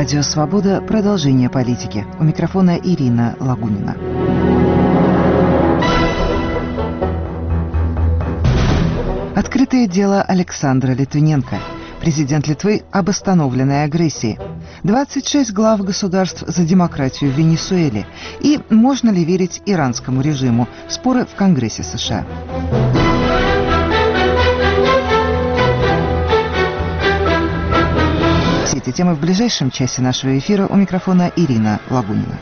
Радио «Свобода». Продолжение политики. У микрофона Ирина Лагунина. Открытое дело Александра Литвиненко. Президент Литвы об остановленной агрессии. 26 глав государств за демократию в Венесуэле. И можно ли верить иранскому режиму? Споры в Конгрессе США. Все эти темы в ближайшем часе нашего эфира. У микрофона Ирина Лагунина.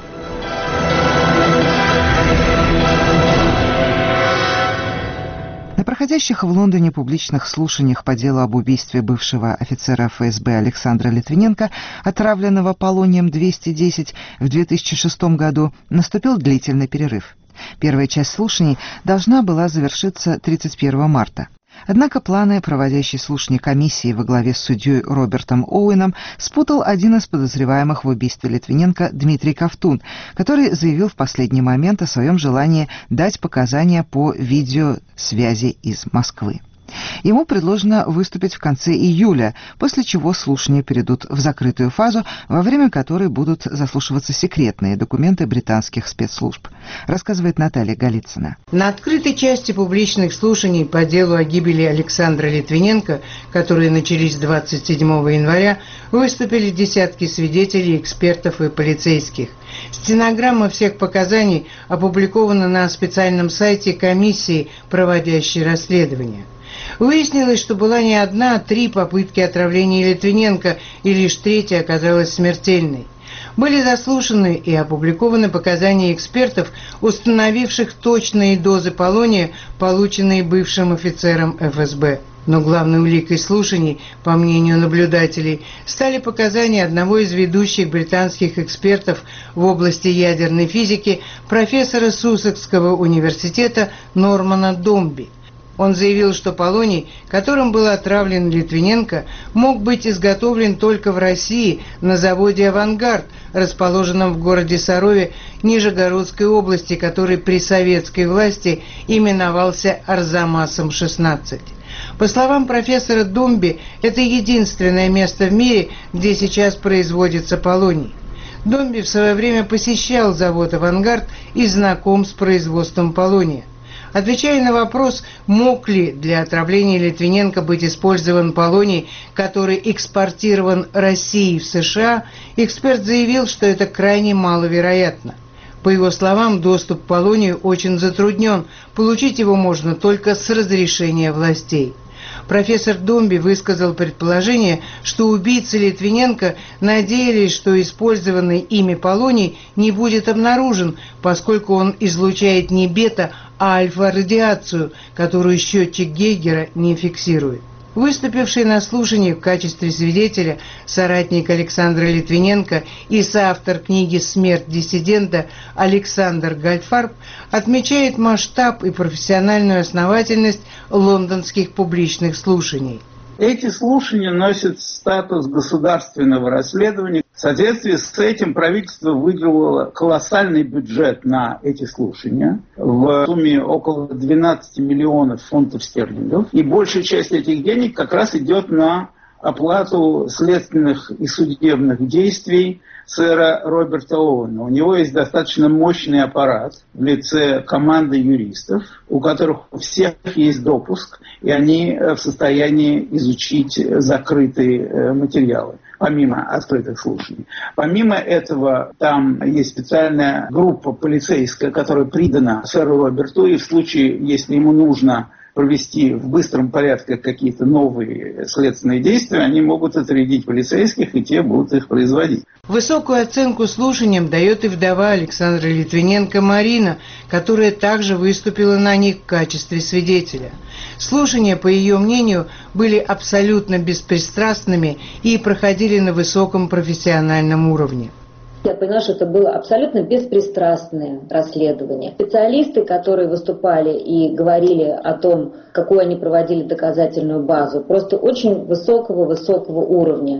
На проходящих в Лондоне публичных слушаниях по делу об убийстве бывшего офицера ФСБ Александра Литвиненко, отравленного полонием-210 в 2006 году, наступил длительный перерыв. Первая часть слушаний должна была завершиться 31 марта. Однако планы проводящей слушания комиссии во главе с судьей Робертом Оуэном спутал один из подозреваемых в убийстве Литвиненко Дмитрий Ковтун, который заявил в последний момент о своем желании дать показания по видеосвязи из Москвы. Ему предложено выступить в конце июля, после чего слушания перейдут в закрытую фазу, во время которой будут заслушиваться секретные документы британских спецслужб, рассказывает Наталья Голицына. На открытой части публичных слушаний по делу о гибели Александра Литвиненко, которые начались 27 января, выступили десятки свидетелей, экспертов и полицейских. Стенограмма всех показаний опубликована на специальном сайте комиссии, проводящей расследование. Выяснилось, что была не одна, а 3 попытки отравления Литвиненко, и лишь третья оказалась смертельной. Были заслушаны и опубликованы показания экспертов, установивших точные дозы полония, полученные бывшим офицером ФСБ. Но главной уликой слушаний, по мнению наблюдателей, стали показания одного из ведущих британских экспертов в области ядерной физики, профессора Суссекского университета Нормана Домби. Он заявил, что полоний, которым был отравлен Литвиненко, мог быть изготовлен только в России на заводе «Авангард», расположенном в городе Сарове Нижегородской области, который при советской власти именовался Арзамасом-16. По словам профессора Домби, это единственное место в мире, где сейчас производится полоний. Домби в свое время посещал завод «Авангард» и знаком с производством полония. Отвечая на вопрос, мог ли для отравления Литвиненко быть использован полоний, который экспортирован Россией в США, эксперт заявил, что это крайне маловероятно. По его словам, доступ к полонию очень затруднен, получить его можно только с разрешения властей. Профессор Домби высказал предположение, что убийцы Литвиненко надеялись, что использованный ими полоний не будет обнаружен, поскольку он излучает не бета, а альфа-радиацию, которую счетчик Гейгера не фиксирует. Выступивший на слушании в качестве свидетеля соратник Александра Литвиненко и соавтор книги «Смерть диссидента» Александр Гальфарб отмечает масштаб и профессиональную основательность лондонских публичных слушаний. Эти слушания носят статус государственного расследования. В соответствии с этим правительство выделило колоссальный бюджет на эти слушания в сумме около 12 миллионов фунтов стерлингов. И большая часть этих денег как раз идет на оплату следственных и судебных действий сэра Роберта Оуэна. У него есть достаточно мощный аппарат в лице команды юристов, у которых у всех есть допуск, и они в состоянии изучить закрытые материалы, помимо открытых слушаний. Помимо этого, там есть специальная группа полицейская, которая придана сэру Роберту, и в случае, если ему нужно провести в быстром порядке какие-то новые следственные действия, они могут отрядить полицейских, и те будут их производить. Высокую оценку слушаниям дает и вдова Александра Литвиненко Марина, которая также выступила на них в качестве свидетеля. Слушания, по ее мнению, были абсолютно беспристрастными и проходили на высоком профессиональном уровне. Я поняла, что это было абсолютно беспристрастное расследование. Специалисты, которые выступали и говорили о том, какую они проводили доказательную базу, просто очень высокого уровня.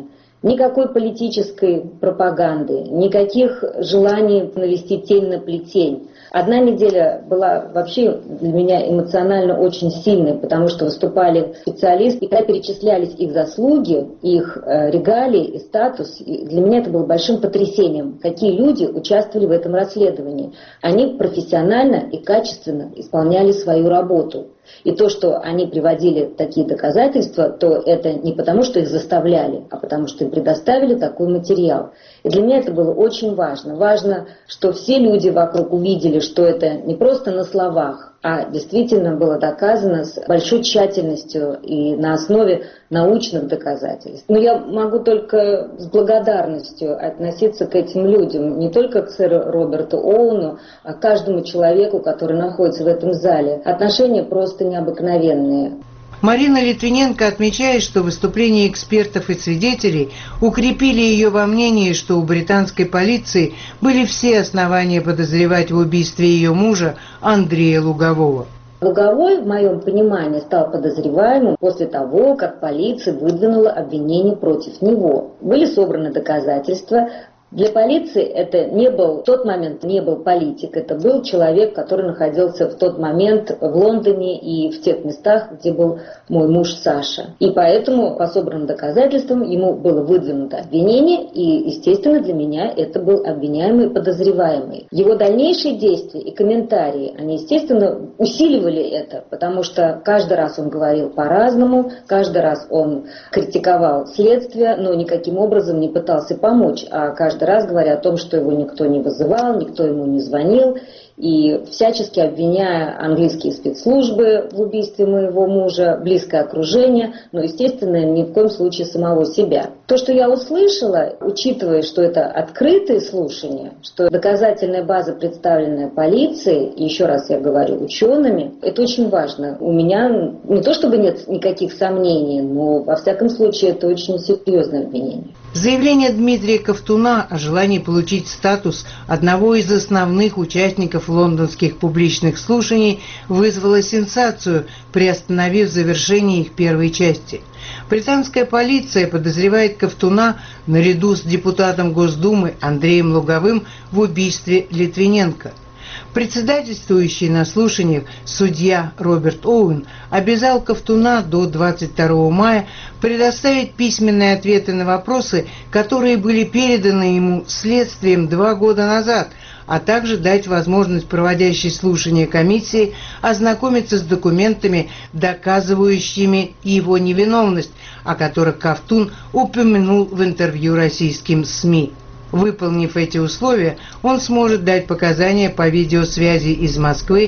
Никакой политической пропаганды, никаких желаний навести тень на плетень. Одна неделя была вообще для меня эмоционально очень сильной, потому что выступали специалисты, и когда перечислялись их заслуги, их регалии и статус, и для меня это было большим потрясением, какие люди участвовали в этом расследовании. Они профессионально и качественно исполняли свою работу. И то, что они приводили такие доказательства, то это не потому, что их заставляли, а потому, что им предоставили такой материал. И для меня это было очень важно. Важно, что все люди вокруг увидели, что это не просто на словах, а действительно было доказано с большой тщательностью и на основе научных доказательств. Но я могу только с благодарностью относиться к этим людям, не только к сэру Роберту Оуэну, а к каждому человеку, который находится в этом зале. Отношения просто необыкновенные. Марина Литвиненко отмечает, что выступления экспертов и свидетелей укрепили ее во мнении, что у британской полиции были все основания подозревать в убийстве ее мужа Андрея Лугового. Луговой, в моем понимании, стал подозреваемым после того, как полиция выдвинула обвинение против него. Были собраны доказательства. Для полиции это в тот момент не был политик, это был человек, который находился в тот момент в Лондоне и в тех местах, где был мой муж Саша. И поэтому по собранным доказательствам ему было выдвинуто обвинение, и, естественно, для меня это был обвиняемый и подозреваемый. Его дальнейшие действия и комментарии, они, естественно, усиливали это, потому что каждый раз он говорил по-разному, каждый раз он критиковал следствие, но никаким образом не пытался помочь, а каждый раз говоря о том, что его никто не вызывал, никто ему не звонил, и всячески обвиняя английские спецслужбы в убийстве моего мужа, близкое окружение, но, естественно, ни в коем случае самого себя. То, что я услышала, учитывая, что это открытые слушания, что доказательная база, представленная полицией, и еще раз я говорю, учеными, это очень важно. У меня не то чтобы нет никаких сомнений, но, во всяком случае, это очень серьезное обвинение. Заявление Дмитрия Ковтуна о желании получить статус одного из основных участников лондонских публичных слушаний вызвало сенсацию, приостановив завершение их первой части. Британская полиция подозревает Ковтуна наряду с депутатом Госдумы Андреем Луговым в убийстве Литвиненко. Председательствующий на слушаниях судья Роберт Оуэн обязал Ковтуна до 22 мая предоставить письменные ответы на вопросы, которые были переданы ему следствием 2 года назад, а также дать возможность проводящей слушания комиссии ознакомиться с документами, доказывающими его невиновность, о которых Ковтун упомянул в интервью российским СМИ. Выполнив эти условия, он сможет дать показания по видеосвязи из Москвы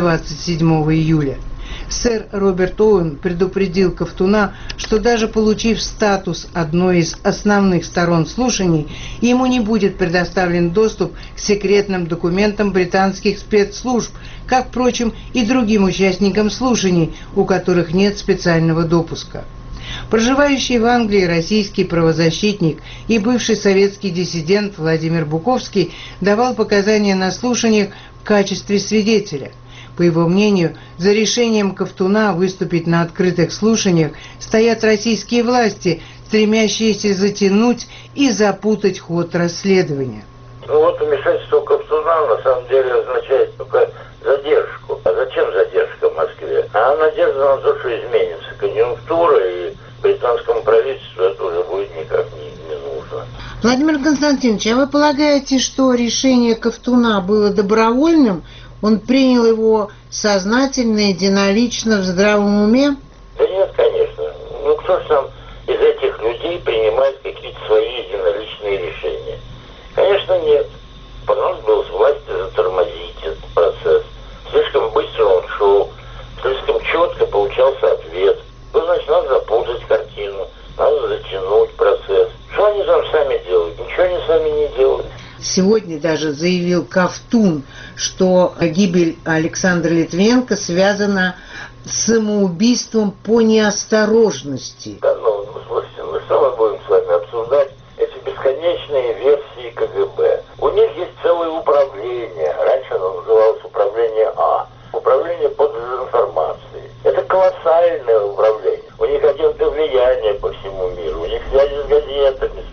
27 июля. Сэр Роберт Оуэн предупредил Ковтуна, что даже получив статус одной из основных сторон слушаний, ему не будет предоставлен доступ к секретным документам британских спецслужб, как, впрочем, и другим участникам слушаний, у которых нет специального допуска. Проживающий в Англии российский правозащитник и бывший советский диссидент Владимир Буковский давал показания на слушаниях в качестве свидетеля. По его мнению, за решением Ковтуна выступить на открытых слушаниях стоят российские власти, стремящиеся затянуть и запутать ход расследования. Вмешательство Ковтуна на самом деле означает только задержку. А зачем задержка в Москве? А надежда на то, что изменится конъюнктура, и британскому правительству это уже будет никак не нужно. Владимир Константинович, а вы полагаете, что решение Ковтуна было добровольным? Он принял его сознательно, единолично, в здравом уме? Да нет, конечно. Кто же там из этих людей принимает какие-то свои единоличные решения? Конечно, нет. Понадобилось власти затормозить этот процесс. Слишком быстро он шел, слишком четко получался ответ. Значит, надо запутать картину, надо затянуть процесс. Что они там сами делают? Ничего они сами не делают. Сегодня даже заявил Ковтун, что гибель Александра Литвиненко связана с самоубийством по неосторожности. Да, слушайте, что мы будем с вами обсуждать эти бесконечные версии КГБ? У них есть целое управление. Раньше оно называлось управление А. Управление по дезинформации. Это колоссальное управление. У них агенты влияния по всему миру. У них связи с газетами,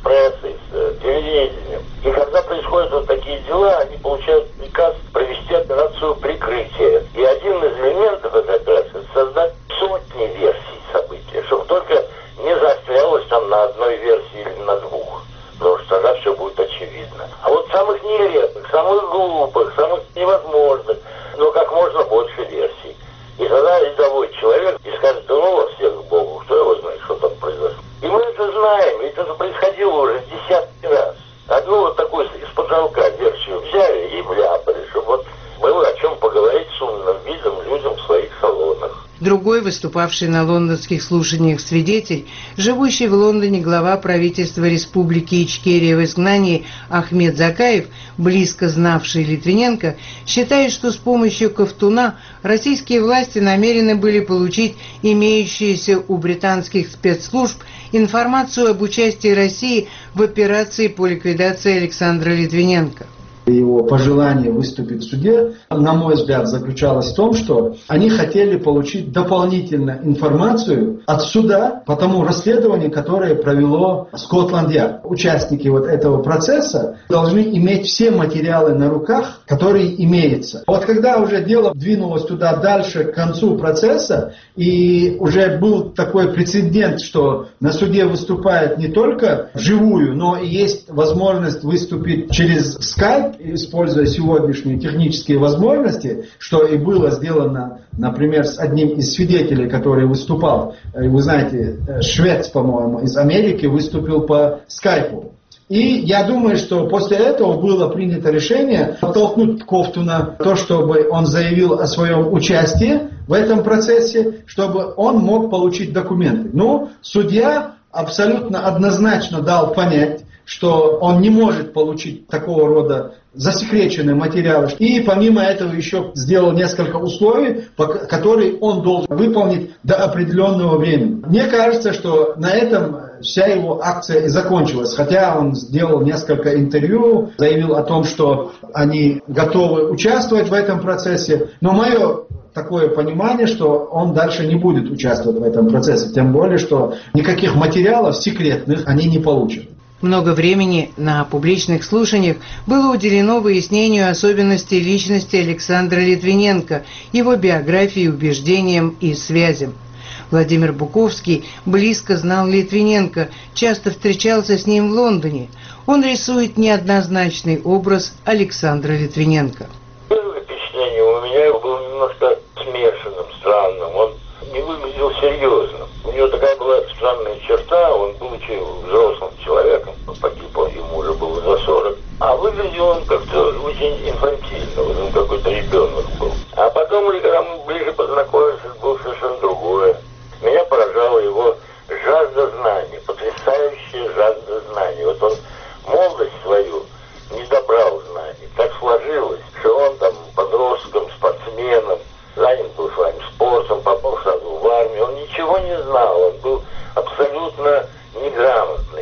деловой человек и скажет: да ну вас всех к Богу, кто его знает, что там произошло. И мы это знаем, ведь это происходило уже десятки раз. Одну вот такую из потолка версию взяли и вляпали, чтобы вот было о чем поговорить с умным видом людям в своих салонах. Другой, выступавший на лондонских слушаниях свидетель, живущий в Лондоне глава правительства Республики Ичкерия в изгнании Ахмед Закаев, близко знавший Литвиненко, считает, что с помощью Ковтуна российские власти намерены были получить имеющуюся у британских спецслужб информацию об участии России в операции по ликвидации Александра Литвиненко. Его пожелание выступить в суде, на мой взгляд, заключалось в том, что они хотели получить дополнительную информацию от суда по тому расследованию, которое провело Скотланд-Ярд. Участники вот этого процесса должны иметь все материалы на руках, которые имеются. Вот когда уже дело двинулось туда дальше, к концу процесса, и уже был такой прецедент, что на суде выступает не только вживую, но и есть возможность выступить через скайп, используя сегодняшние технические возможности, что и было сделано, например, с одним из свидетелей, который выступал. Вы знаете, швед, по-моему, из Америки выступил по скайпу. И я думаю, что после этого было принято решение подтолкнуть Ковтуна, то, чтобы он заявил о своем участии в этом процессе, чтобы он мог получить документы. Но судья абсолютно однозначно дал понять, что он не может получить такого рода засекреченные материалы. И помимо этого еще сделал несколько условий, которые он должен выполнить до определенного времени. Мне кажется, что на этом вся его акция и закончилась. Хотя он сделал несколько интервью, заявил о том, что они готовы участвовать в этом процессе. Но мое такое понимание, что он дальше не будет участвовать в этом процессе. Тем более, что никаких материалов секретных они не получат. Много времени на публичных слушаниях было уделено выяснению особенностей личности Александра Литвиненко, его биографии, убеждениям и связям. Владимир Буковский близко знал Литвиненко, часто встречался с ним в Лондоне. Он рисует неоднозначный образ Александра Литвиненко. Первое впечатление у меня было немножко смешанным, странным. Он не выглядел серьезно. У него такая была странная черта, он, будучи взрослым человеком, погиб, ему уже было за 40, а выглядел он как-то очень инфантильно, он какой-то ребенок был. А потом, когда мы ближе познакомились, это было совершенно другое. Меня поражала его жажда знаний, потрясающая жажда знаний. Вот он молодость свою не добрал знаний. Так сложилось, что он там подростком, спортсменом, занят был своим спортом, попал сразу в армию. Он ничего не знал, он был абсолютно неграмотный,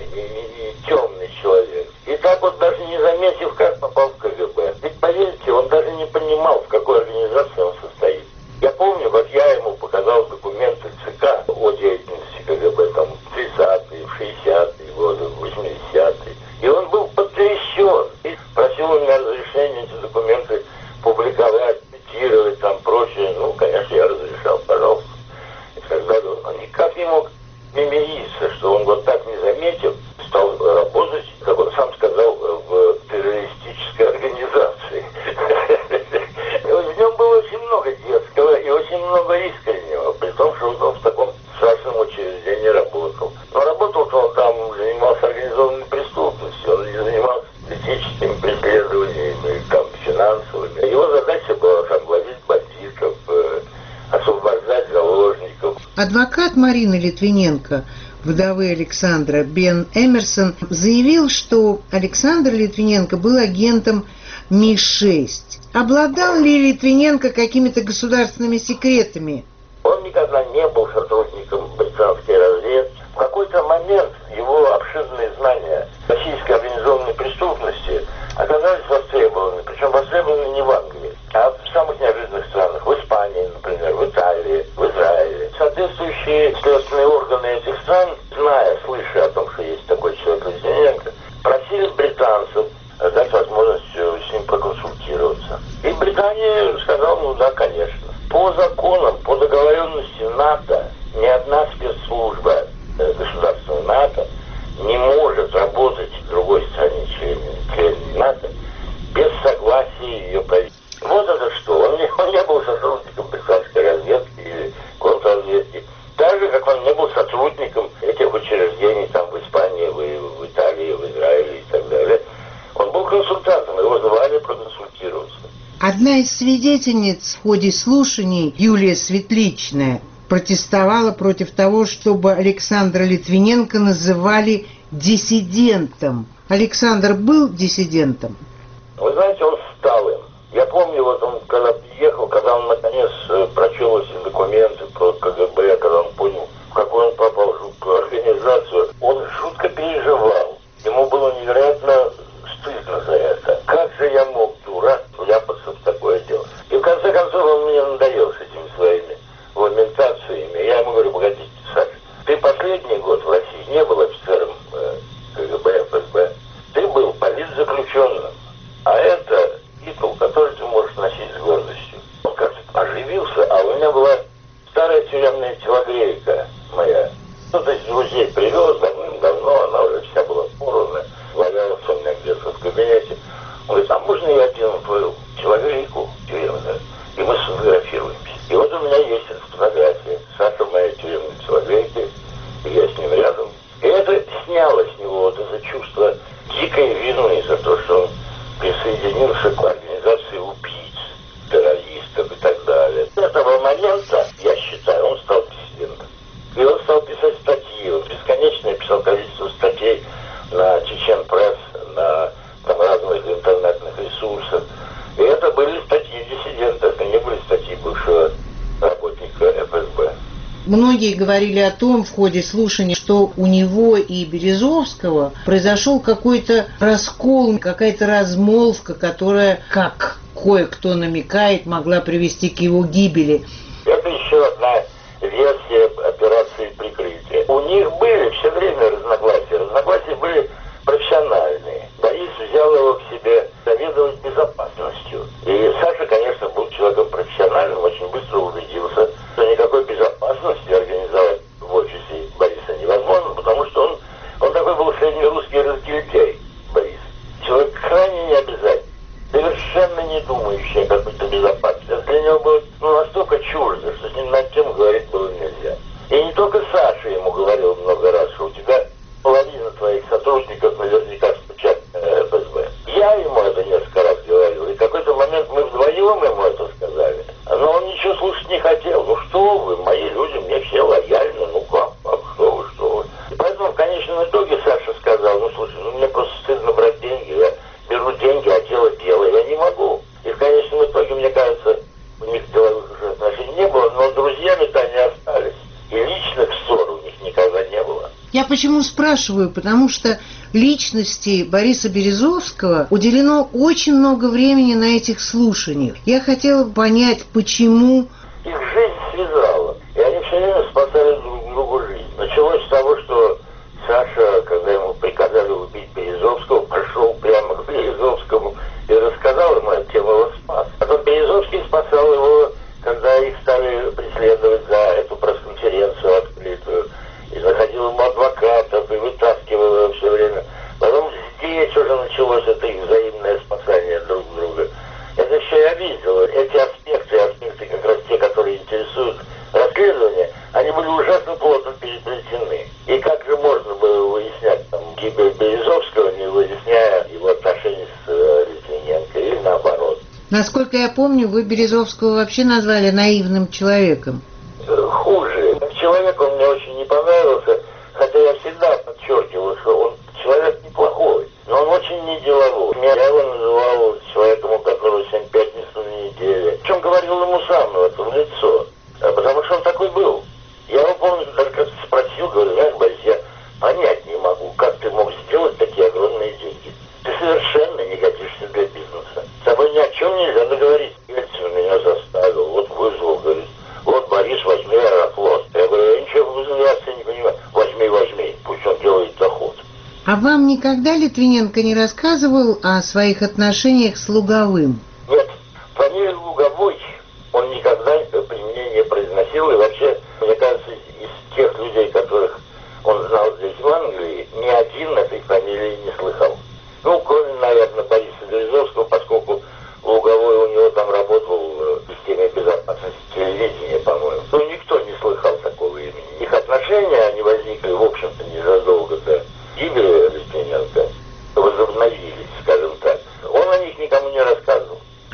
темный человек. И так вот, даже не заметив, как попал в КГБ. Ведь, поверьте, он даже не понимал, в какой организации он состоит. Я помню, как я ему показал документы ЦК о деятельности КГБ, там, в 30-е, в 60-е годы, в 80-е. И он был потрясен. И просил у меня разрешения эти документы публиковать, цитировать, там, прочее. Ну, конечно, я разрешал, пожалуйста. И тогда он никак не мог мириться, что он вот так не заметил, стал работать, как он сам сказал, в террористической организации. В нем было очень много детского и очень много искреннего, при том, что он в таком страшном учреждении работал. Но работал он там, занимался организованной преступностью, он не занимался политическими преследованиями, там, финансовыми. Его задача была там ловить бандитов, освобождать заложников. Адвокат Марины Литвиненко, вдовы Александра, Бен Эмерсон, заявил, что Александр Литвиненко был агентом Ми-6. Обладал ли Литвиненко какими-то государственными секретами? Он никогда не был сотрудником британской разведки. В какой-то момент его обширные знания российской организованной преступности оказались востребованы. Причем востребованы не в Англии, а в самых неожиданных странах. В Испании, например, в Италии, в Израиле. Соответствующие следственные органы этих стран, зная, слыша о том, что есть такой человек Литвиненко, просили британцев дать возможность с ним проконсультироваться. И Британия сказала, ну да, конечно. По законам, по договоренности НАТО, ни одна спецслужба государства НАТО не может работать в другой стране, члене НАТО, без согласия ее правительства. Вот это что? Он не был сотрудником британской разведки или сотрудником этих учреждений там в Испании, в Италии, в Израиле и так далее. Он был консультантом, его звали проконсультироваться. Одна из свидетельниц в ходе слушаний, Юлия Светличная, протестовала против того, чтобы Александра Литвиненко называли диссидентом. Александр был диссидентом? Вы знаете, он стал им. Я помню, вот он, когда приехал, когда он наконец прочел эти документы про КГБ, когда он понял, в какую он попал жуткую организацию, он жутко переживал. Ему было невероятно стыдно за это. Как же я мог, дурак, вляпаться в такое дело? И в конце концов он мне надоел с этими своими ламентациями. Я ему говорю: погодите, Саша, ты последний год в России не был офицером КГБ, ФСБ. Ты был политзаключенным. А это титул, который ты можешь носить с гордостью. Он как-то оживился, а у меня была старая тюремная телогрейка моя. Кто-то из друзей привез давным-давно, она уже вся была порвана, валялась у меня где-то в кабинете. Он говорит: а можно я одену твою телогрейку тюремную, и мы сфотографируемся? И вот у меня есть эта фотография. Саша в моей тюремной телогрейке, и я с ним рядом. И это сняло с него вот это чувство дикой вины за то, что он присоединился к организации убийц, террористов и так далее. С этого момента, я считаю, он стал диссидентом. И он стал писать статьи. Он бесконечно писал количество статей на Чечен Пресс, на там разных интернетных ресурсах. И это были статьи диссидента, это не были статьи бывшего работника ФСБ. Многие говорили о том в ходе слушаний, что у него и Березовского произошел какой-то раскол, какая-то размолвка, которая, как кое-кто намекает, могла привести к его гибели. Это еще одна версия операции прикрытия. У них были все время разногласия. Разногласия были профессиональные. Борис взял его к себе заведовать безопасностью. И Саша, конечно, был человеком профессиональным, очень быстро убедился, что никакой безопасности организовать в офисе Бориса невозможно, потому что он такой был среднерусский разгильдяй, Борис. Человек крайне необязательный, совершенно не думающий о какой-то безопасности. Это для него было настолько чуждо, что с ним над тем говорить было нельзя. И не только Саша ему говорил много раз, что у тебя половина твоих сотрудников наверняка стучат ФСБ. Я ему это несколько раз говорил, и в какой-то момент мы вдвоем ему это сказали. Но он ничего слушать не хотел. Ну что вы, мои люди, мне все лояльны, ну как, что вы. И поэтому в конечном итоге Саша сказал: ну слушай, мне просто стыдно брать деньги, я беру деньги, а дело я не могу. И в конечном итоге, мне кажется, у них деловых уже отношений не было, но друзьями-то они остались. И личных ссор у них никогда не было. Я почему спрашиваю? Потому что личности Бориса Березовского уделено очень много времени на этих слушаниях. Я хотела понять, почему. Их жизнь связала, и они все время спасали друг другу жизнь. Началось с того, что Саша, когда ему приказали убить Березовского, пошел прямо к Березовскому и рассказал ему, а тем его спас. Потом Березовский спасал его, когда их стали преследовать за эту пресс-конференцию открытую. И находил ему адвокатов, и вытаскивал его все время. Потом здесь уже началось это их взаимное спасание друг друга. Это все я видел. Эти аспекты как раз те, которые интересуют расследование, они были ужасно плотно переплетены. И как же можно было выяснять там гибель Березовского, не выясняя его отношения с Литвиненко, или наоборот. Насколько я помню, вы Березовского вообще назвали наивным человеком. Хуже. Как человек он мне очень не понравился, хотя я всегда подчеркивал, что он человек неплохой, но он очень не деловой. Я его называл человеком, у которого 7 пятниц на неделе. Причем говорил ему сам это в лицо, потому что он такой был. Я его помню, даже как-то спросил, говорю: знаешь, Борис, я понять не могу, как ты мог сделать такие огромные деньги. Ты совершенно не годишься для бизнеса. С тобой ни о чем нельзя договориться. Ельцин меня заставил, вот вызвал, говорит: вот, Борис, возьми Аэрофлот. Я говорю: я ничего в авиации не понимаю. Возьми, пусть он делает доход. А вам никогда Литвиненко не рассказывал о своих отношениях с Луговым? Нет, фамилию Луговой он никогда при мне не произносил. И вообще, мне кажется, из тех людей, которых он знал здесь в Англии, ни один этой фамилии не слыхал. Ну, кроме, наверное, Бориса Березовского, поскольку Луговой у него там работал в системе безопасности телевидения, по-моему. Ну, никто не слыхал такого имени. Их отношения, они возникли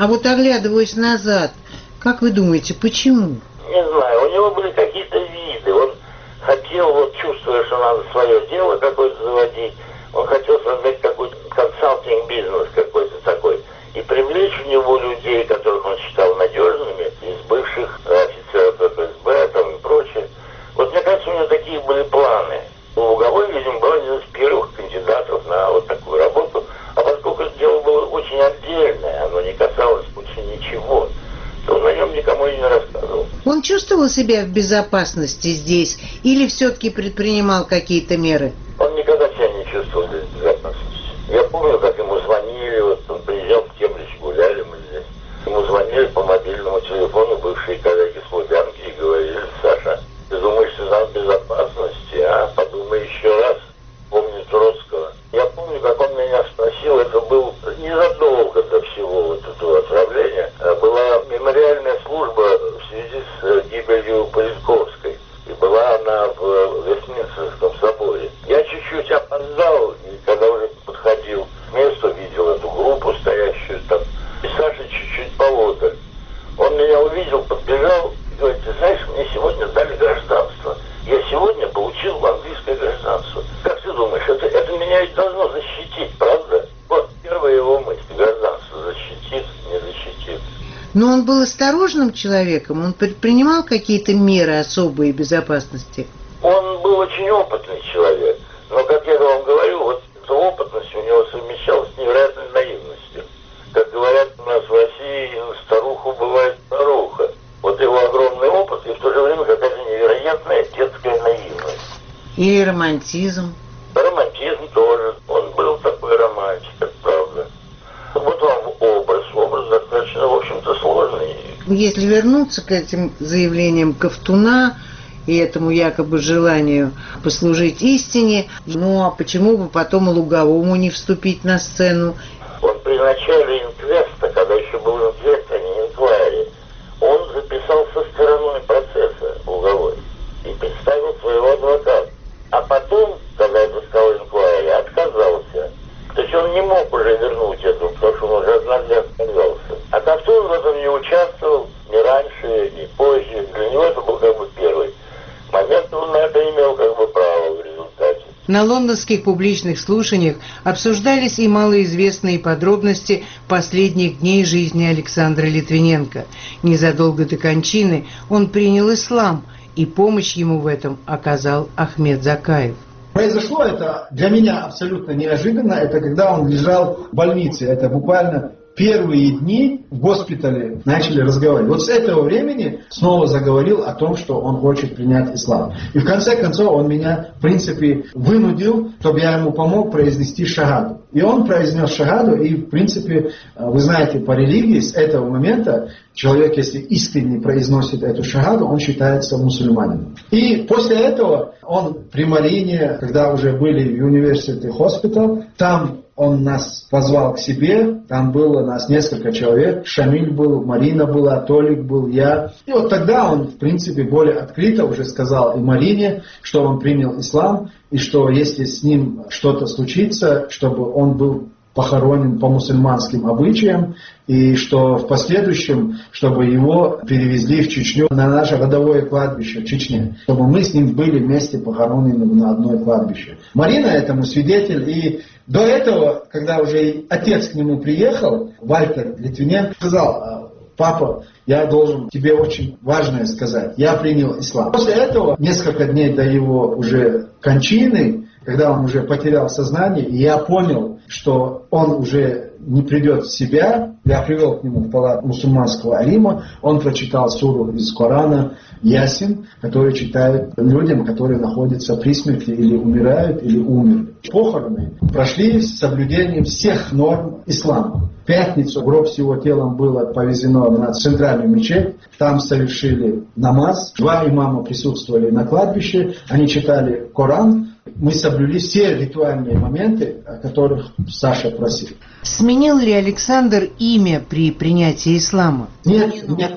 А вот оглядываясь назад, как вы думаете, почему? Не знаю, у него были какие-то виды. Он хотел, вот чувствуя, что надо свое дело какое-то заводить, он хотел создать какой-то консалтинг-бизнес какой-то такой. И привлечь в него людей, которых он считал надежными, из бывших офицеров ФСБ там и прочее. Вот мне кажется, у него такие были планы. Луговой, видимо, был один из первых кандидатов на вот такую работу. А поскольку это дело было очень отдельное, оно не касалось больше ничего, то он о нем никому и не рассказывал. Он чувствовал себя в безопасности здесь или все-таки предпринимал какие-то меры? Он никогда себя не чувствовал здесь в безопасности. Я помню, как ему звонили, вот он приезжал в Кембридж, гуляли мы здесь. Ему звонили по мобильному телефону бывшие коллеги с Лубянки и говорили: Саша, ты думаешь, ты там в безопасности, а? Подумай еще раз. Помню Троцкого. Я помню, как он меня спросил, это был незадолго до всего вот этого отравления, была мемориальная служба в связи с гибелью Политковской. И была она в Вестминстерском соборе. Я чуть-чуть опоздал, и когда уже подходил к месту, видел эту группу, стоящую там, и Саша чуть-чуть поодаль. Он меня увидел, подбежал и говорит: ты знаешь, мне сегодня дали гражданство. Я сегодня получил английское гражданство. Как ты думаешь, это меня ведь должно защитить, правда? Вот первая его мысль: гражданство защитит, не защитит. Но он был осторожным человеком, он предпринимал какие-то меры особой безопасности. Он был очень опытный человек, но, как я вам говорю, вот эта опытность у него совмещалась с невероятной наивностью. Как говорят у нас в России, старуху бывает старуха. Вот его огромный опыт и в то же время какая-то невероятная детская наивность. Или романтизм. Романтизм тоже. Он был такой романтик, это правда. Вот вам образ. Образ достаточно, в общем-то, сложный. Если вернуться к этим заявлениям Ковтуна и этому якобы желанию послужить истине, ну а почему бы потом Луговому не вступить на сцену? Он при начале инквеста, когда еще был инквест, а не инквайри, он записал со стороной процесса Луговой и представил своего адвоката. А потом, когда это стал инквайри, отказался. То есть он не мог уже вернуть это, потому что он уже однажды отказался. А Ковтун в этом не участвовал ни раньше, ни позже. Для него это был как бы первый момент, он на это имел как бы право в результате. На лондонских публичных слушаниях обсуждались и малоизвестные подробности последних дней жизни Александра Литвиненко. Незадолго до кончины он принял ислам, и помощь ему в этом оказал Ахмед Закаев. Произошло это для меня абсолютно неожиданно. Это когда он лежал в больнице. Это буквально первые дни в госпитале начали разговаривать. Вот с этого времени снова заговорил о том, что он хочет принять ислам. И в конце концов он меня, в принципе, вынудил, чтобы я ему помог произнести шагаду. И он произнес шагаду, и, в принципе, вы знаете, по религии с этого момента человек, если искренне произносит эту шагаду, он считается мусульманином. И после этого он при Марине, когда уже были в University Hospital, там он нас позвал к себе, там было нас несколько человек, Шамиль был, Марина была, Толик был, я. И вот тогда он, в принципе, более открыто уже сказал и Марине, что он принял ислам, и что если с ним что-то случится, чтобы он был похоронен по мусульманским обычаям, и что в последующем, чтобы его перевезли в Чечню, на наше родовое кладбище в Чечне, чтобы мы с ним были вместе похоронены на одной кладбище. Марина этому свидетель, и до этого, когда уже отец к нему приехал, Вальтер Литвиненко сказал: папа, я должен тебе очень важное сказать, я принял ислам. После этого, несколько дней до его уже кончины, когда он уже потерял сознание, и я понял, что он уже не придет в себя, я привел к нему в палату мусульманского Арима, он прочитал суру из Корана Ясин, который читают людям, которые находятся при смерти или умирают, или умерли. Похороны прошли с соблюдением всех норм ислама. В пятницу гроб с его телом было повезено на центральную мечеть, там совершили намаз, 2 имама присутствовали на кладбище, они читали Коран. Мы соблюли все ритуальные моменты, о которых Саша просил. Сменил ли Александр имя при принятии ислама? Нет.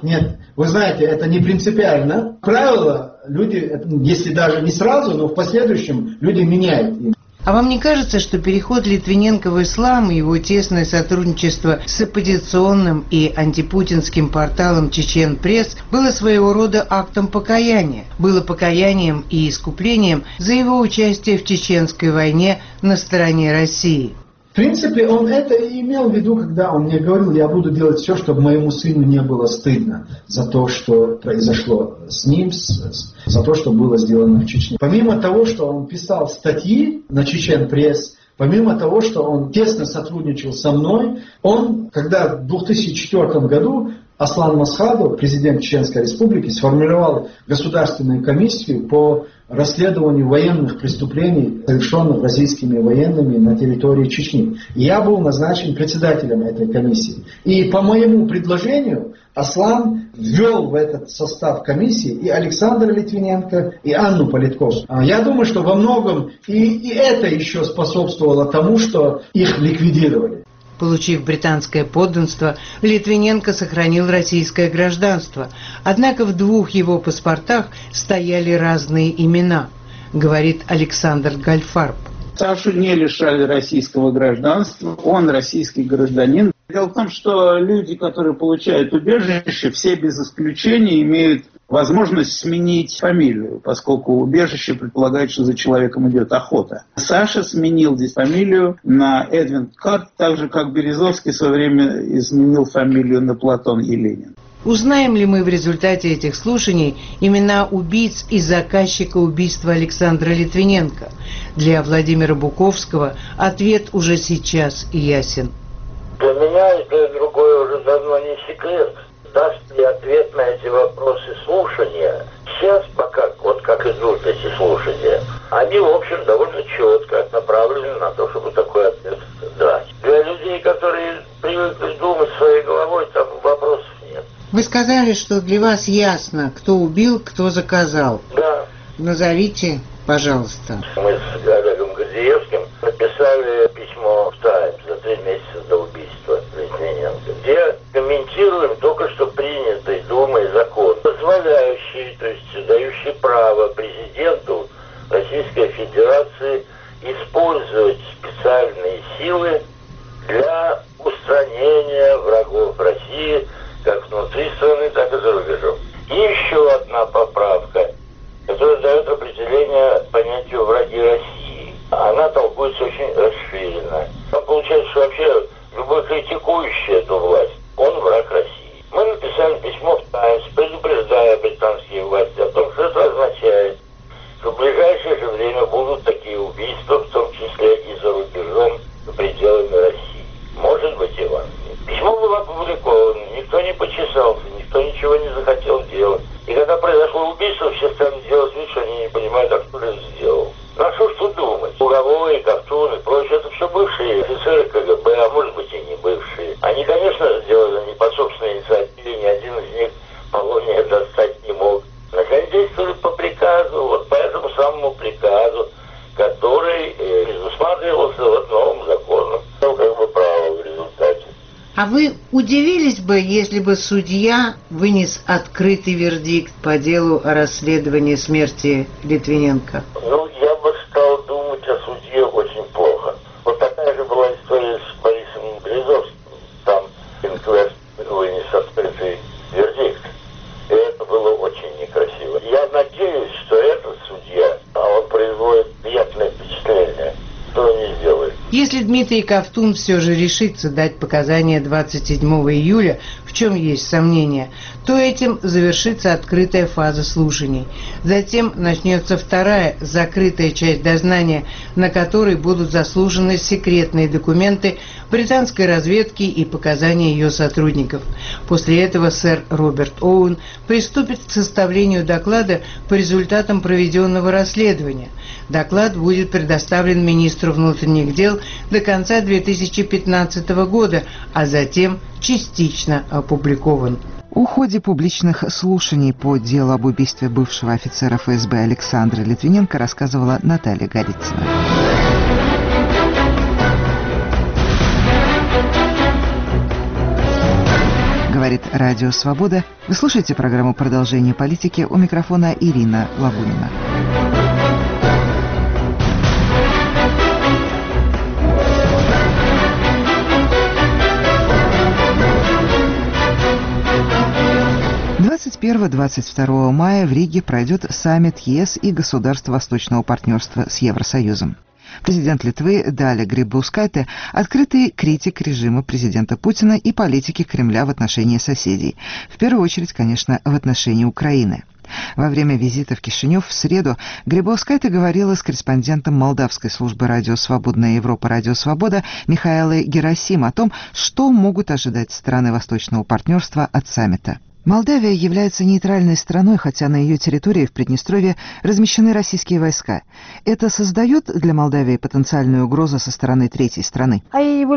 Вы знаете, это не принципиально. Правило, люди, если даже не сразу, но в последующем люди меняют имя. А вам не кажется, что переход Литвиненко в ислам и его тесное сотрудничество с оппозиционным и антипутинским порталом «Чечен-пресс» было своего рода актом покаяния, было покаянием и искуплением за его участие в чеченской войне на стороне России? В принципе, он это и имел в виду, когда он мне говорил: я буду делать все, чтобы моему сыну не было стыдно за то, что произошло с ним, за то, что было сделано в Чечне. Помимо того, что он писал статьи на Чечен-пресс, помимо того, что он тесно сотрудничал со мной, он, когда в 2004 году Аслан Масхадов, президент Чеченской Республики, сформировал государственную комиссию по расследованию военных преступлений, совершенных российскими военными на территории Чечни. Я был назначен председателем этой комиссии. И по моему предложению Аслан ввел в этот состав комиссии и Александра Литвиненко, и Анну Политковскую. Я думаю, что во многом и это еще способствовало тому, что их ликвидировали. Получив британское подданство, Литвиненко сохранил российское гражданство. Однако в двух его паспортах стояли разные имена, говорит Александр Гальфарб. Сашу не лишали российского гражданства, он российский гражданин. Дело в том, что люди, которые получают убежище, все без исключения имеют возможность сменить фамилию, поскольку убежище предполагает, что за человеком идет охота. Саша сменил здесь фамилию на Эдвин Карт, так же, как Березовский в свое время изменил фамилию на Платон Еленин. Узнаем ли мы в результате этих слушаний имена убийц и заказчика убийства Александра Литвиненко? Для Владимира Буковского ответ уже сейчас ясен. Для меня и то, и другое уже давно не секрет. Даст ли ответ на эти вопросы слушания? Сейчас пока, вот как идут эти слушания, они, в общем, довольно четко направлены на то, чтобы такой ответ дать. Для людей, которые привыкли думать своей головой, там вопросов нет. Вы сказали, что для вас ясно, кто убил, кто заказал. Да. Назовите, пожалуйста. Мы с Олегом Гадзиевским написали письмо в «Таймс» за 3 месяца до убийства Литвиненко, где комментируем только что принятый Думой закон, позволяющий, то есть дающий право президенту Российской Федерации использовать специальные силы для устранения врагов России как внутри страны, так и за рубежом. И еще одна поправка, которая дает определение понятию «враги России». Она толкуется очень расширенно. Там получается, что вообще любой критикующий эту власть, он враг России. Мы написали письмо в «Таймс», предупреждая британские власти о том, что это означает, что в ближайшее же время будут такие убийства, в том числе и за рубежом, за пределами России. Может быть, Иван. Письмо было опубликовано, никто не почесался, никто ничего не захотел делать. И когда произошло убийство, все стали делать вид, что они не понимают, а кто это сделал. Ну а что ж тут думать? Луговой, Ковтун и прочее, это все бывшие офицеры КГБ, а может быть и не бывшие. Они, конечно, сделали не по собственной инициативе, ни один из них Полония достать не мог. Значит, они действовали по приказу, вот по этому самому приказу, который предусматривался вот новым законом. Ну, как бы право в результате. А вы удивились бы, если бы судья вынес открытый вердикт по делу о расследовании смерти Литвиненко? Ну, я бы стал думать о судье очень плохо. Вот такая же была история с Борисом Березовским. Там инквест вынес открытый вердикт. И это было очень некрасиво. Я надеюсь, что этот судья, он производит приятное впечатление, что он не сделает. Если Дмитрий Ковтун все же решится дать показания 27 июля, в чем есть сомнения, то этим завершится открытая фаза слушаний. Затем начнется вторая, закрытая часть дознания, на которой будут заслушаны секретные документы британской разведки и показания ее сотрудников. После этого сэр Роберт Оуэн приступит к составлению доклада по результатам проведенного расследования. Доклад будет предоставлен министру внутренних дел до конца 2015 года, а затем частично опубликован. О ходе публичных слушаний по делу об убийстве бывшего офицера ФСБ Александра Литвиненко рассказывала Наталья Голицына. Говорит Радио Свобода. Вы слушаете программу «Продолжение политики». У микрофона Ирина Лабунина. 21-22 мая в Риге пройдет саммит ЕС и государств Восточного партнерства с Евросоюзом. Президент Литвы Даля Грибаускайте – открытый критик режима президента Путина и политики Кремля в отношении соседей. В первую очередь, конечно, в отношении Украины. Во время визита в Кишинев в среду Грибаускайте говорила с корреспондентом молдавской службы «Радио Свободная Европа» «Радио Свобода» Михаилой Герасим о том, что могут ожидать страны Восточного партнерства от саммита. Молдавия является нейтральной страной, хотя на ее территории в Приднестровье размещены российские войска. Это создает для Молдавии потенциальную угрозу со стороны третьей страны? Я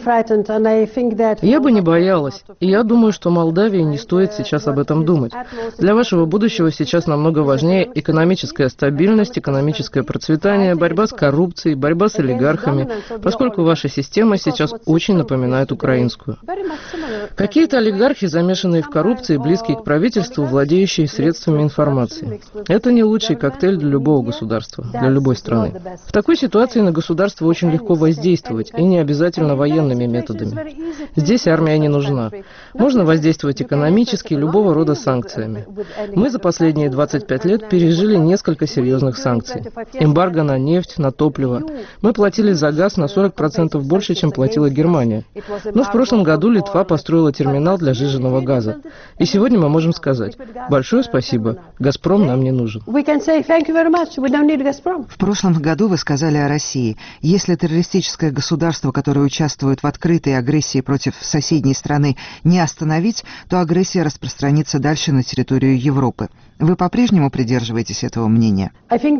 бы не боялась. И я думаю, что Молдавии не стоит сейчас об этом думать. Для вашего будущего сейчас намного важнее экономическая стабильность, экономическое процветание, борьба с коррупцией, борьба с олигархами, поскольку ваша система сейчас очень напоминает украинскую. Какие-то олигархи, замешанные в коррупции, близкие к правительству, владеющие средствами информации. Это не лучший коктейль для любого государства, для любой страны. В такой ситуации на государство очень легко воздействовать, и не обязательно военными методами. Здесь армия не нужна. Можно воздействовать экономически, любого рода санкциями. Мы за последние 25 лет пережили несколько серьезных санкций. Эмбарго на нефть, на топливо. Мы платили за газ на 40% больше, чем платила Германия. Но в прошлом году Литва построила терминал для сжиженного газа. И сегодня мы можем сказать: большое спасибо, «Газпром» нам не нужен. В прошлом году вы сказали о России. Если террористическое государство, которое участвует в открытой агрессии против соседней страны, не остановить, то агрессия распространится дальше на территорию Европы. Вы по-прежнему придерживаетесь этого мнения?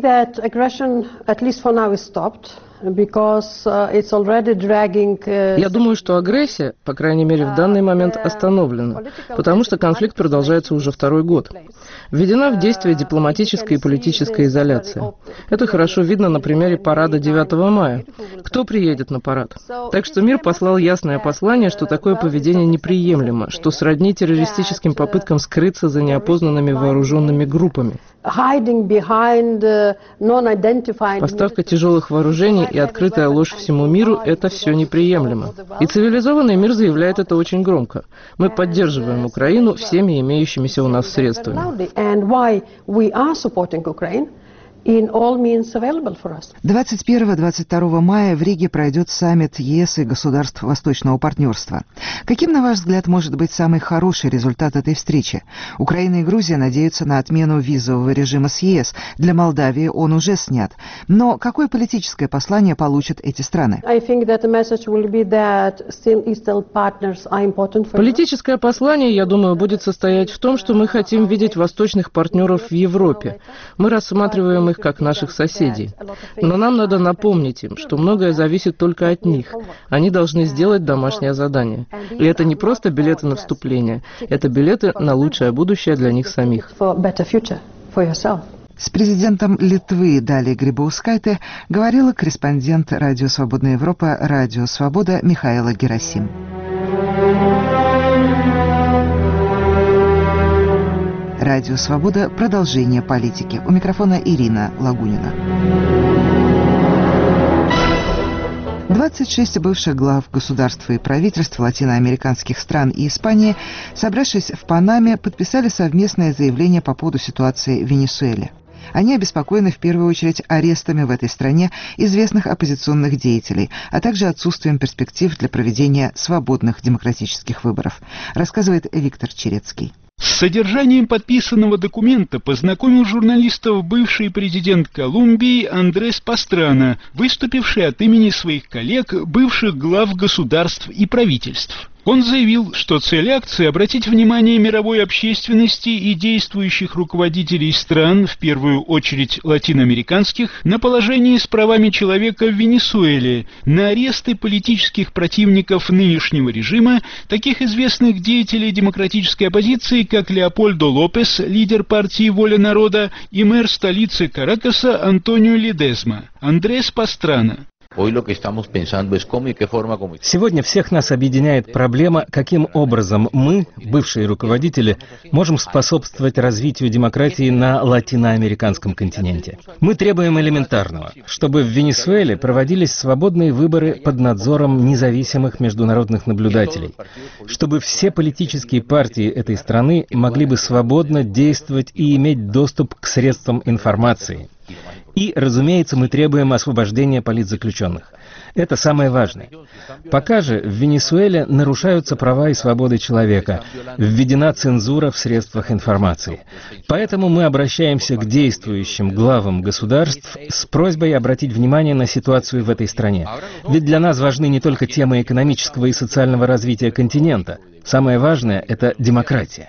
Я думаю, что агрессия, по крайней мере в данный момент, остановлена, потому что конфликт продолжается уже второй год. Введена в действие дипломатическая и политическая изоляция. Это хорошо видно на примере парада 9 мая. Кто приедет на парад? Так что мир послал ясное послание, что такое поведение неприемлемо, что сродни террористическим попыткам скрыться за неопознанными вооруженными группами. Поставка тяжелых вооружений и открытая ложь всему миру – это все неприемлемо. И цивилизованный мир заявляет это очень громко. Мы поддерживаем Украину всеми имеющимися у нас средствами. 21-22 мая в Риге пройдет саммит ЕС и государств Восточного партнерства. Каким, на ваш взгляд, может быть самый хороший результат этой встречи? Украина и Грузия надеются на отмену визового режима с ЕС. Для Молдавии он уже снят. Но какое политическое послание получат эти страны? Политическое послание, я думаю, будет состоять в том, что мы хотим видеть восточных партнеров в Европе. Мы рассматриваем их как наших соседей. Но нам надо напомнить им, что многое зависит только от них. Они должны сделать домашнее задание. И это не просто билеты на вступление, это билеты на лучшее будущее для них самих. С президентом Литвы Далей Грибаускайте говорила корреспондент «Радио Свободная Европа» «Радио Свобода» Михаила Герасим. Радио «Свобода» – продолжение политики. У микрофона Ирина Лагунина. 26 бывших глав государств и правительств латиноамериканских стран и Испании, собравшись в Панаме, подписали совместное заявление по поводу ситуации в Венесуэле. Они обеспокоены в первую очередь арестами в этой стране известных оппозиционных деятелей, а также отсутствием перспектив для проведения свободных демократических выборов, рассказывает Виктор Черецкий. С содержанием подписанного документа познакомил журналистов бывший президент Колумбии Андрес Пастрана, выступивший от имени своих коллег, бывших глав государств и правительств. Он заявил, что цель акции – обратить внимание мировой общественности и действующих руководителей стран, в первую очередь латиноамериканских, на положение с правами человека в Венесуэле, на аресты политических противников нынешнего режима, таких известных деятелей демократической оппозиции, как Леопольдо Лопес, лидер партии «Воля народа», и мэр столицы Каракаса Антонио Ледезма. Андрес Пастрана. Сегодня всех нас объединяет проблема, каким образом мы, бывшие руководители, можем способствовать развитию демократии на латиноамериканском континенте. Мы требуем элементарного, чтобы в Венесуэле проводились свободные выборы под надзором независимых международных наблюдателей, чтобы все политические партии этой страны могли бы свободно действовать и иметь доступ к средствам информации. И, разумеется, мы требуем освобождения политзаключенных. Это самое важное. Пока же в Венесуэле нарушаются права и свободы человека, введена цензура в средствах информации. Поэтому мы обращаемся к действующим главам государств с просьбой обратить внимание на ситуацию в этой стране. Ведь для нас важны не только темы экономического и социального развития континента. Самое важное – это демократия.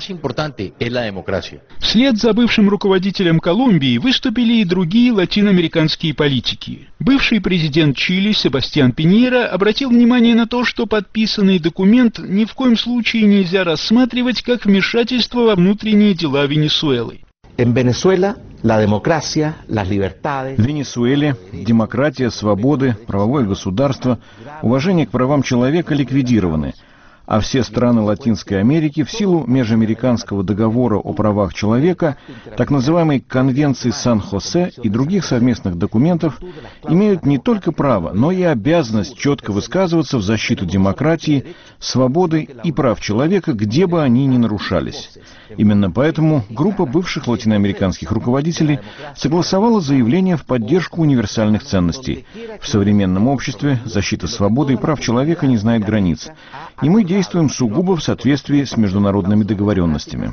Вслед за бывшим руководителем Колумбии выступили и другие латиноамериканские политики. Бывший президент Чили Себастьян Пиньера обратил внимание на то, что подписанный документ ни в коем случае нельзя рассматривать как вмешательство во внутренние дела Венесуэлы. В Венесуэле демократия, свободы, правовое государство, уважение к правам человека ликвидированы, а все страны Латинской Америки в силу Межамериканского договора о правах человека, так называемой Конвенции Сан-Хосе и других совместных документов, имеют не только право, но и обязанность четко высказываться в защиту демократии, свободы и прав человека, где бы они ни нарушались. Именно поэтому группа бывших латиноамериканских руководителей согласовала заявление в поддержку универсальных ценностей. В современном обществе защита свободы и прав человека не знает границ. И мы действуем сугубо в соответствии с международными договоренностями.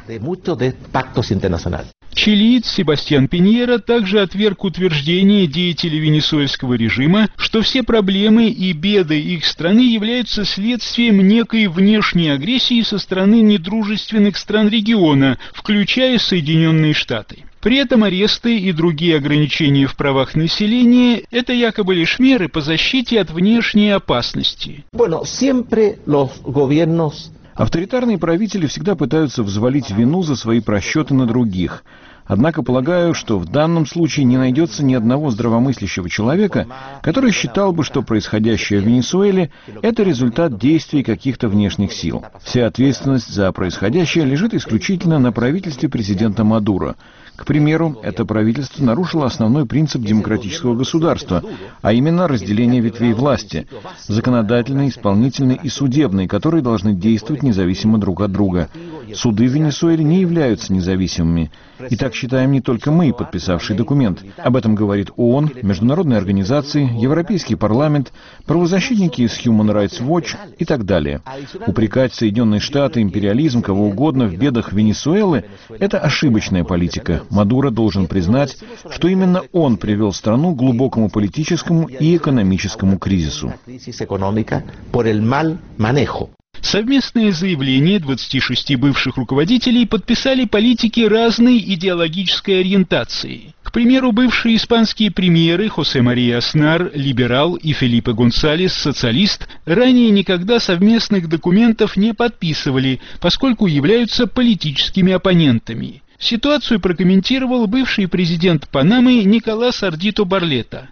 Чилиец Себастьян Пиньера также отверг утверждение деятелей венесуэльского режима, что все проблемы и беды их страны являются следствием некой внешней агрессии со стороны недружественных стран региона, включая Соединенные Штаты. При этом аресты и другие ограничения в правах населения – это якобы лишь меры по защите от внешней опасности. Авторитарные правители всегда пытаются взвалить вину за свои просчеты на других. Однако полагаю, что в данном случае не найдется ни одного здравомыслящего человека, который считал бы, что происходящее в Венесуэле – это результат действий каких-то внешних сил. Вся ответственность за происходящее лежит исключительно на правительстве президента Мадуро. К примеру, это правительство нарушило основной принцип демократического государства, а именно разделение ветвей власти – законодательной, исполнительной и судебной, которые должны действовать независимо друг от друга. Суды в Венесуэле не являются независимыми. И так считаем не только мы, подписавшие документ. Об этом говорит ООН, международные организации, Европейский парламент, правозащитники из Human Rights Watch и так далее. Упрекать Соединенные Штаты, империализм, кого угодно в бедах Венесуэлы – это ошибочная политика. Мадуро должен признать, что именно он привел страну к глубокому политическому и экономическому кризису. Совместное заявление 26 бывших руководителей подписали политики разной идеологической ориентации. К примеру, бывшие испанские премьеры Хосе Мария Аснар, либерал, и Фелипе Гонсалес, социалист, ранее никогда совместных документов не подписывали, поскольку являются политическими оппонентами. Ситуацию прокомментировал бывший президент Панамы Николас Ардито Барлета.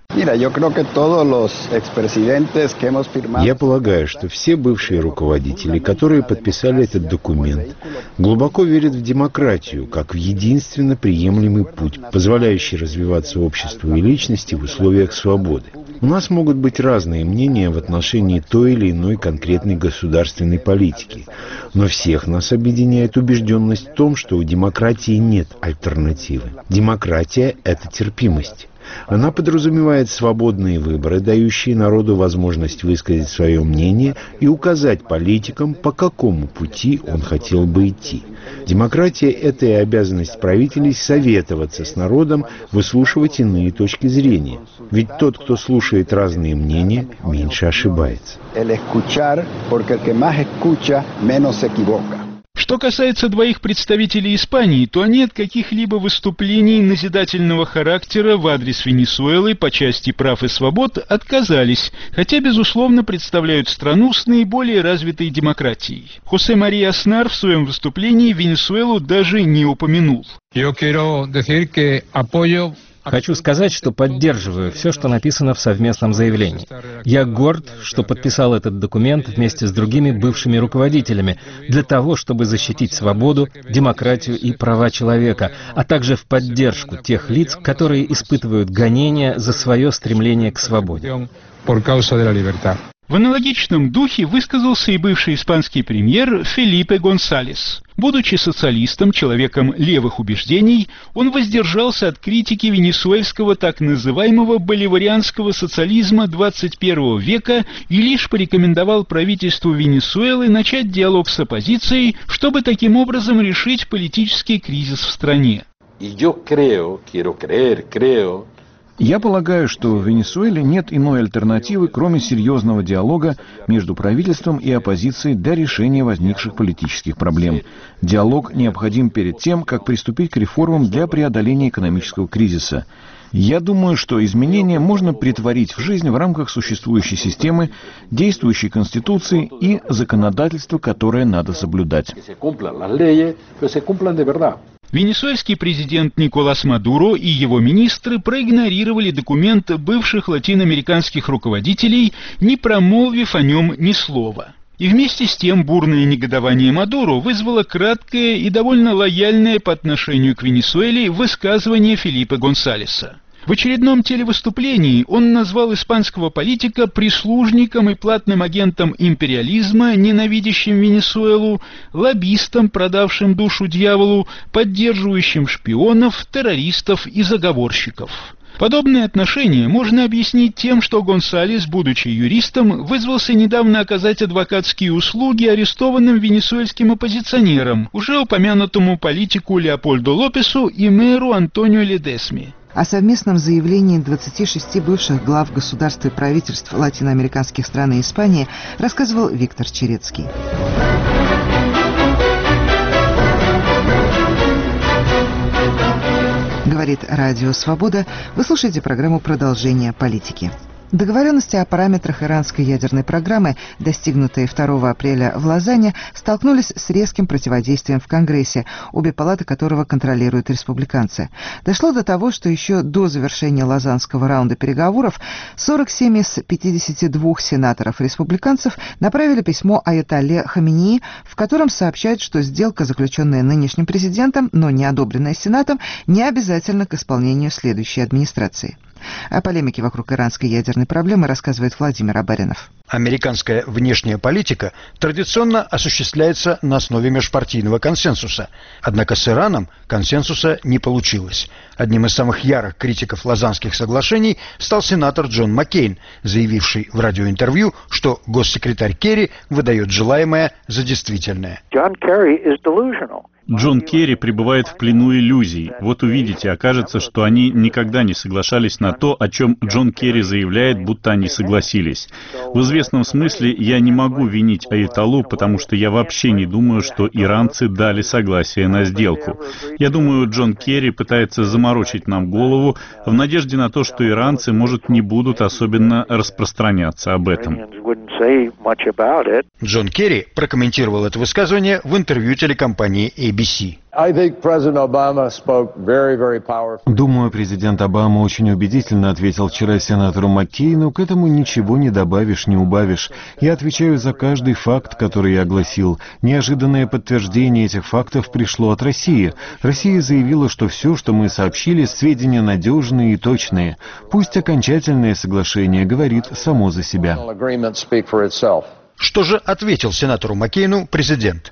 Я полагаю, что все бывшие руководители, которые подписали этот документ, глубоко верят в демократию как в единственно приемлемый путь, позволяющий развиваться обществу и личности в условиях свободы. У нас могут быть разные мнения в отношении той или иной конкретной государственной политики, но всех нас объединяет убежденность в том, что у демократии нет альтернативы. Демократия – это терпимость. Она подразумевает свободные выборы, дающие народу возможность высказать свое мнение и указать политикам, по какому пути он хотел бы идти. Демократия – это и обязанность правителей советоваться с народом, выслушивать иные точки зрения. Ведь тот, кто слушает разные мнения, меньше ошибается. Что касается двоих представителей Испании, то они от каких-либо выступлений назидательного характера в адрес Венесуэлы по части прав и свобод отказались, хотя, безусловно, представляют страну с наиболее развитой демократией. Хосе Мария Аснар в своем выступлении Венесуэлу даже не упомянул. Хочу сказать, что поддерживаю все, что написано в совместном заявлении. Я горд, что подписал этот документ вместе с другими бывшими руководителями для того, чтобы защитить свободу, демократию и права человека, а также в поддержку тех лиц, которые испытывают гонения за свое стремление к свободе. В аналогичном духе высказался и бывший испанский премьер Фелипе Гонсалес. Будучи социалистом, человеком левых убеждений, он воздержался от критики венесуэльского так называемого боливарианского социализма 21 века и лишь порекомендовал правительству Венесуэлы начать диалог с оппозицией, чтобы таким образом решить политический кризис в стране. Я полагаю, что в Венесуэле нет иной альтернативы, кроме серьезного диалога между правительством и оппозицией для решения возникших политических проблем. Диалог необходим перед тем, как приступить к реформам для преодоления экономического кризиса. Я думаю, что изменения можно претворить в жизнь в рамках существующей системы, действующей Конституции и законодательства, которое надо соблюдать. Венесуэльский президент Николас Мадуро и его министры проигнорировали документ бывших латиноамериканских руководителей, не промолвив о нем ни слова. И вместе с тем бурное негодование Мадуро вызвало краткое и довольно лояльное по отношению к Венесуэле высказывание Фелипе Гонсалеса. В очередном телевыступлении он назвал испанского политика прислужником и платным агентом империализма, ненавидящим Венесуэлу, лоббистом, продавшим душу дьяволу, поддерживающим шпионов, террористов и заговорщиков. Подобное отношение можно объяснить тем, что Гонсалес, будучи юристом, вызвался недавно оказать адвокатские услуги арестованным венесуэльским оппозиционерам, уже упомянутому политику Леопольду Лопесу и мэру Антонио Ледесме. О совместном заявлении 26 бывших глав государств и правительств латиноамериканских стран и Испании рассказывал Виктор Черецкий. Говорит Радио Свобода. Вы слушаете программу «Продолжение политики». Договоренности о параметрах иранской ядерной программы, достигнутые 2 апреля в Лозанне, столкнулись с резким противодействием в Конгрессе, обе палаты которого контролируют республиканцы. Дошло до того, что еще до завершения лозаннского раунда переговоров 47 из 52 сенаторов-республиканцев направили письмо аятолле Хаменеи, в котором сообщают, что сделка, заключенная нынешним президентом, но не одобренная Сенатом, не обязательна к исполнению следующей администрации. О полемике вокруг иранской ядерной проблемы рассказывает Владимир Абаринов. Американская внешняя политика традиционно осуществляется на основе межпартийного консенсуса. Однако с Ираном консенсуса не получилось. Одним из самых ярых критиков Лозаннских соглашений стал сенатор Джон Маккейн, заявивший в радиоинтервью, что госсекретарь Керри выдает желаемое за действительное. Джон Керри пребывает в плену иллюзий. Вот увидите, окажется, что они никогда не соглашались на то, о чем Джон Керри заявляет, будто они согласились. В известном смысле я не могу винить аятоллу, потому что я вообще не думаю, что иранцы дали согласие на сделку. Я думаю, Джон Керри пытается заморочить нам голову в надежде на то, что иранцы, может, не будут особенно распространяться об этом. Джон Керри прокомментировал это высказывание в интервью телекомпании ABC. Думаю, президент Обама очень убедительно ответил вчера сенатору Маккейну, к этому ничего не добавишь, не убавишь. Я отвечаю за каждый факт, который я огласил. Неожиданное подтверждение этих фактов пришло от России. Россия заявила, что все, что мы сообщили, сведения надежные и точные. Пусть окончательное соглашение говорит само за себя. Что же ответил сенатору Маккейну президент?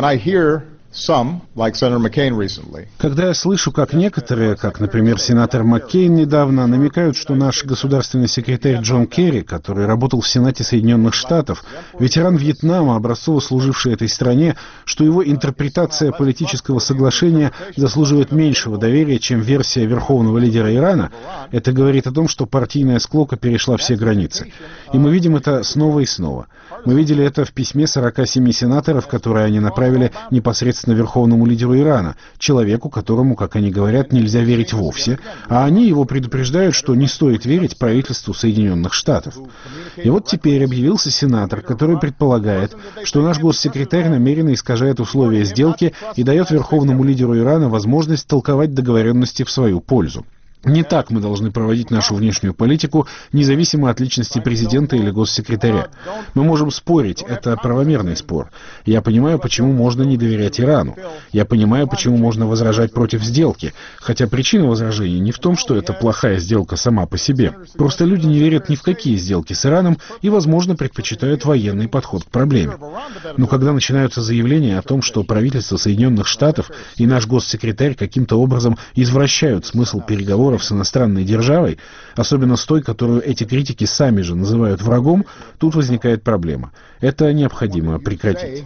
Когда я слышу, как некоторые, как, например, сенатор Маккейн недавно, намекают, что наш государственный секретарь Джон Керри, который работал в Сенате Соединенных Штатов, ветеран Вьетнама, образцово служивший этой стране, что его интерпретация политического соглашения заслуживает меньшего доверия, чем версия верховного лидера Ирана, это говорит о том, что партийная склока перешла все границы. И мы видим это снова и снова. Мы видели это в письме 47 сенаторов, которые они направили непосредственно верховному лидеру Ирана, человеку, которому, как они говорят, нельзя верить вовсе, а они его предупреждают, что не стоит верить правительству Соединенных Штатов. И вот теперь объявился сенатор, который предполагает, что наш госсекретарь намеренно искажает условия сделки и дает верховному лидеру Ирана возможность толковать договоренности в свою пользу. Не так мы должны проводить нашу внешнюю политику, независимо от личности президента или госсекретаря. Мы можем спорить, это правомерный спор. Я понимаю, почему можно не доверять Ирану. Я понимаю, почему можно возражать против сделки. Хотя причина возражений не в том, что это плохая сделка сама по себе. Просто люди не верят ни в какие сделки с Ираном и, возможно, предпочитают военный подход к проблеме. Но когда начинаются заявления о том, что правительство Соединенных Штатов и наш госсекретарь каким-то образом извращают смысл переговоров с иностранной державой, особенно с той, которую эти критики сами же называют врагом, тут возникает проблема. Это необходимо прекратить.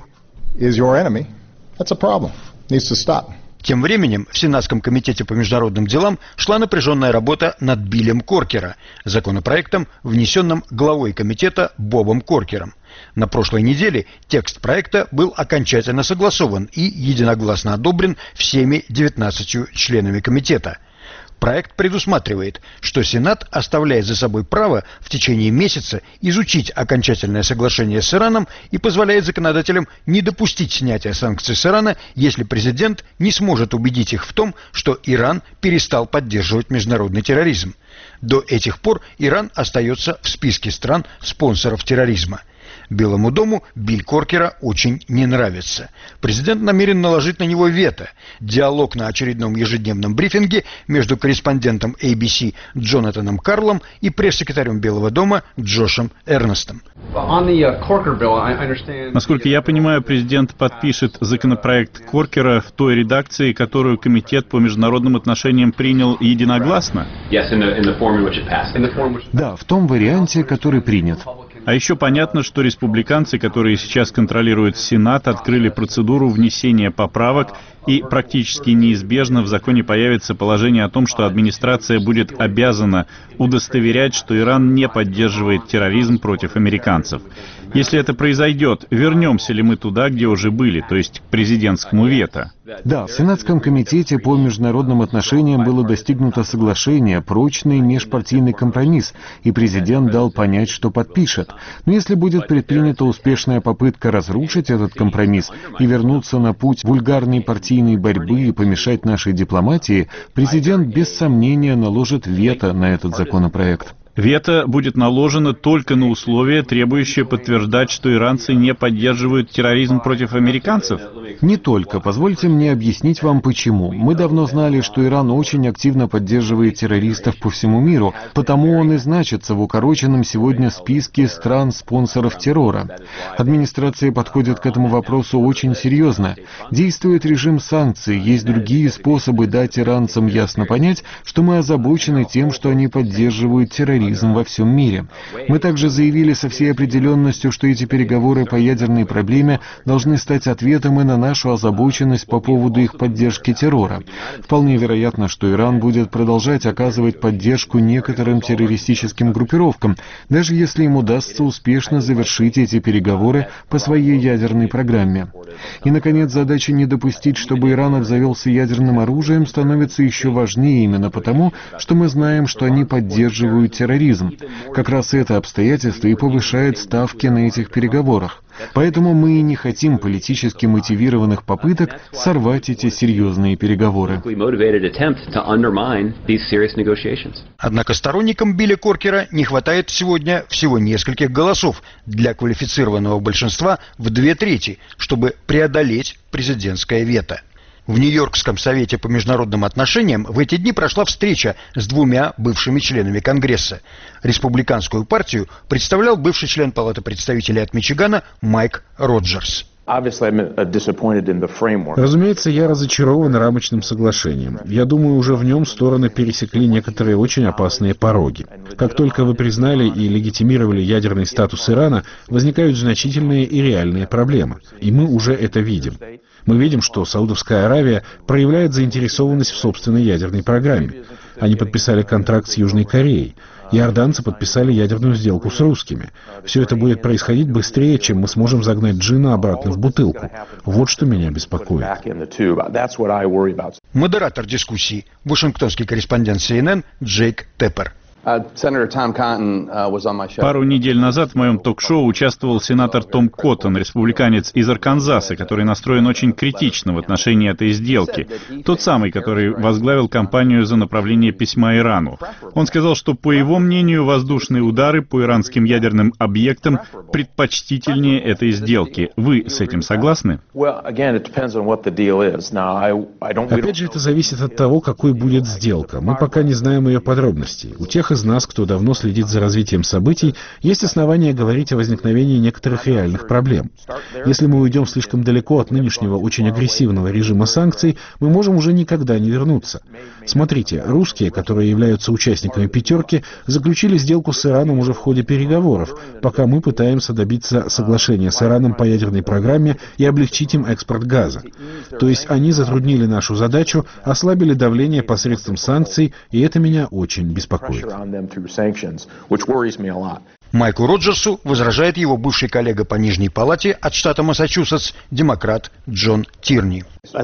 Тем временем в Сенатском комитете по международным делам шла напряженная работа над Биллем Коркера, законопроектом, внесенным главой комитета Бобом Коркером. На прошлой неделе текст проекта был окончательно согласован и единогласно одобрен всеми 19 членами комитета. Проект предусматривает, что Сенат оставляет за собой право в течение месяца изучить окончательное соглашение с Ираном и позволяет законодателям не допустить снятия санкций с Ирана, если президент не сможет убедить их в том, что Иран перестал поддерживать международный терроризм. До этих пор Иран остается в списке стран-спонсоров терроризма. Белому дому Билл Коркера очень не нравится. Президент намерен наложить на него вето. Диалог на очередном ежедневном брифинге между корреспондентом ABC Джонатаном Карлом и пресс-секретарем Белого дома Джошем Эрнестом. Насколько я понимаю, президент подпишет законопроект Коркера в той редакции, которую Комитет по международным отношениям принял единогласно? Да, в том варианте, который принят. А еще понятно, что республиканцы, которые сейчас контролируют Сенат, открыли процедуру внесения поправок, и практически неизбежно в законе появится положение о том, что администрация будет обязана удостоверять, что Иран не поддерживает терроризм против американцев. Если это произойдет, вернемся ли мы туда, где уже были, то есть к президентскому вето? Да, в Сенатском комитете по международным отношениям было достигнуто соглашение, прочный межпартийный компромисс, и президент дал понять, что подпишет. Но если будет предпринята успешная попытка разрушить этот компромисс и вернуться на путь вульгарной партийной борьбы и помешать нашей дипломатии, президент без сомнения наложит вето на этот законопроект. Вето будет наложено только на условия, требующие подтверждать, что иранцы не поддерживают терроризм против американцев? Не только. Позвольте мне объяснить вам, почему. Мы давно знали, что Иран очень активно поддерживает террористов по всему миру, потому он и значится в укороченном сегодня списке стран-спонсоров террора. Администрация подходит к этому вопросу очень серьезно. Действует режим санкций, есть другие способы дать иранцам ясно понять, что мы озабочены тем, что они поддерживают терроризм во всем мире. Мы также заявили со всей определенностью, что эти переговоры по ядерной проблеме должны стать ответом и на нашу озабоченность по поводу их поддержки террора. Вполне вероятно, что Иран будет продолжать оказывать поддержку некоторым террористическим группировкам, даже если им удастся успешно завершить эти переговоры по своей ядерной программе. И, наконец, задача не допустить, чтобы Иран обзавелся ядерным оружием, становится еще важнее именно потому, что мы знаем, что они поддерживают терроризм. Как раз это обстоятельство и повышает ставки на этих переговорах. Поэтому мы и не хотим политически мотивированных попыток сорвать эти серьезные переговоры. Однако сторонникам Билля Коркера не хватает сегодня всего нескольких голосов для квалифицированного большинства в 2/3, чтобы преодолеть президентское вето. В Нью-Йоркском совете по международным отношениям в эти дни прошла встреча с двумя бывшими членами Конгресса. Республиканскую партию представлял бывший член Палаты представителей от Мичигана Майк Роджерс. Разумеется, я разочарован рамочным соглашением. Я думаю, уже в нем стороны пересекли некоторые очень опасные пороги. Как только вы признали и легитимировали ядерный статус Ирана, возникают значительные и реальные проблемы. И мы уже это видим. Мы видим, что Саудовская Аравия проявляет заинтересованность в собственной ядерной программе. Они подписали контракт с Южной Кореей. Иорданцы подписали ядерную сделку с русскими. Все это будет происходить быстрее, чем мы сможем загнать джина обратно в бутылку. Вот что меня беспокоит. Модератор дискуссии, вашингтонский корреспондент CNN Джейк Теппер. Пару недель назад в моем ток-шоу участвовал сенатор Том Коттон, республиканец из Арканзаса, который настроен очень критично в отношении этой сделки. Тот самый, который возглавил кампанию за направление письма Ирану. Он сказал, что, по его мнению, воздушные удары по иранским ядерным объектам предпочтительнее этой сделки. Вы с этим согласны? Опять же, это зависит от того, какой будет сделка. Мы пока не знаем ее подробностей. У тех из нас, кто давно следит за развитием событий, есть основания говорить о возникновении некоторых реальных проблем. Если мы уйдем слишком далеко от нынешнего очень агрессивного режима санкций, мы можем уже никогда не вернуться. Смотрите, русские, которые являются участниками «пятерки», заключили сделку с Ираном уже в ходе переговоров, пока мы пытаемся добиться соглашения с Ираном по ядерной программе и облегчить им экспорт газа. То есть они затруднили нашу задачу, ослабили давление посредством санкций, и это меня очень беспокоит. Майклу Роджерсу возражает его бывший коллега по Нижней палате от штата Массачусетс, демократ Джон Тирни.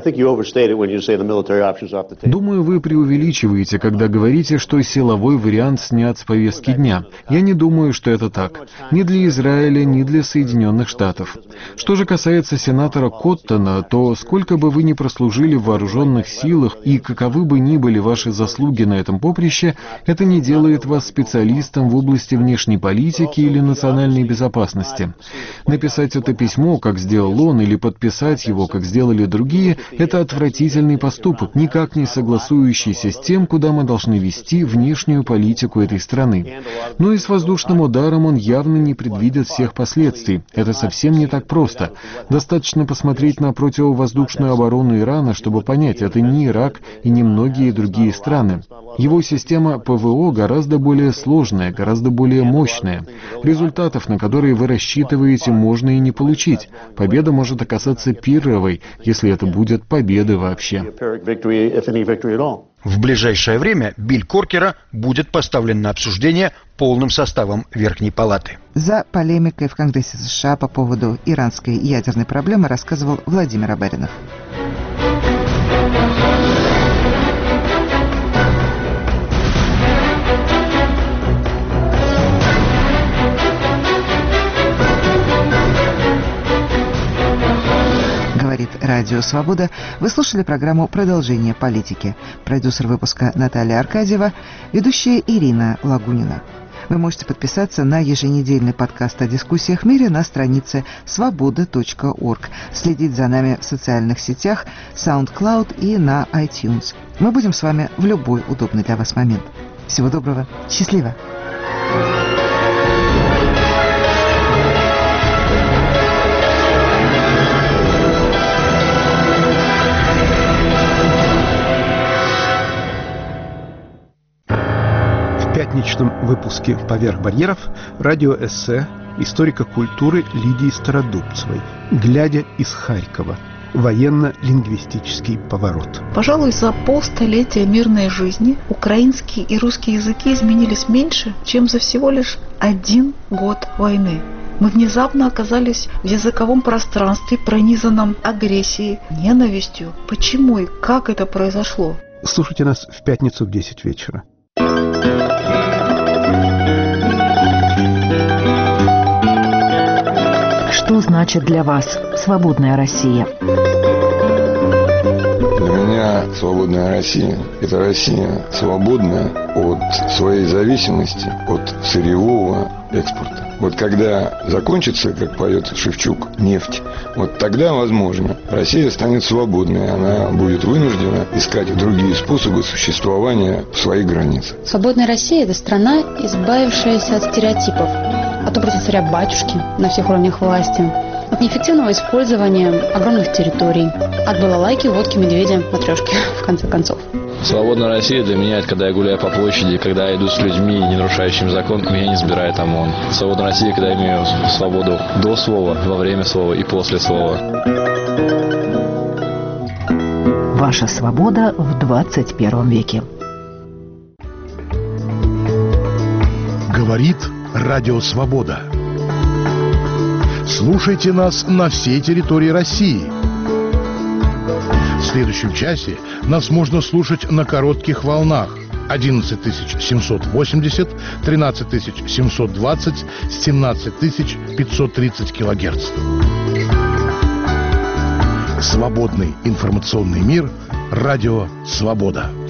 Думаю, вы преувеличиваете, когда говорите, что силовой вариант снят с повестки дня. Я не думаю, что это так. Ни для Израиля, ни для Соединенных Штатов. Что же касается сенатора Коттона, то сколько бы вы ни прослужили в вооруженных силах и каковы бы ни были ваши заслуги на этом поприще, это не делает вас специалистом в области внешней политики или национальной безопасности. Написать это письмо, как сделал он, или подписать его, как сделали другие, это отвратительный поступок, никак не согласующийся с тем, куда мы должны вести внешнюю политику этой страны. Но и с воздушным ударом он явно не предвидит всех последствий. Это совсем не так просто. Достаточно посмотреть на противовоздушную оборону Ирана, чтобы понять, это не Ирак и не многие другие страны. Его система ПВО гораздо более сложная, гораздо более мощная. Результатов, на которые вы рассчитываете, можно и не получить. Победа может оказаться пирровой, если это будет победа вообще. В ближайшее время Билл Коркера будет поставлен на обсуждение полным составом Верхней Палаты. За полемикой в Конгрессе США по поводу иранской ядерной проблемы рассказывал Владимир Абаринов. Говорит Радио Свобода. Вы слушали программу «Продолжение политики». Продюсер выпуска Наталья Аркадьева, ведущая Ирина Лагунина. Вы можете подписаться на еженедельный подкаст о дискуссиях в мире на странице svoboda.org, следить за нами в социальных сетях, SoundCloud и на iTunes. Мы будем с вами в любой удобный для вас момент. Всего доброго. Счастливо. В пятничном выпуске «Поверх барьеров» радиоэссе историка культуры Лидии Стародубцевой «Глядя из Харькова. Военно-лингвистический поворот». Пожалуй, за полстолетия мирной жизни украинский и русский языки изменились меньше, чем за всего лишь 1 год войны. Мы внезапно оказались в языковом пространстве, пронизанном агрессией, ненавистью. Почему и как это произошло? Слушайте нас в пятницу в 10 вечера. Что значит для вас свободная Россия? Для меня свободная Россия – это Россия свободная от своей зависимости от сырьевого экспорта. Вот когда закончится, как поет Шевчук, нефть, вот тогда, возможно, Россия станет свободной. Она будет вынуждена искать другие способы существования в своих границах. Свободная Россия – это страна, избавившаяся от стереотипов, от образа царя-батюшки на всех уровнях власти, от неэффективного использования огромных территорий, от балалайки, водки, медведя, матрешки, в конце концов. Свободная Россия для меня – это когда я гуляю по площади, когда я иду с людьми, не нарушающими закон, меня не забирает ОМОН. Свободная Россия, когда я имею свободу до слова, во время слова и после слова. Ваша свобода в 21 веке. Говорит Радио Свобода. Слушайте нас на всей территории России. В следующем часе нас можно слушать на коротких волнах 11780, 13720, 17530 килогерц. Свободный информационный мир. Радио «Свобода».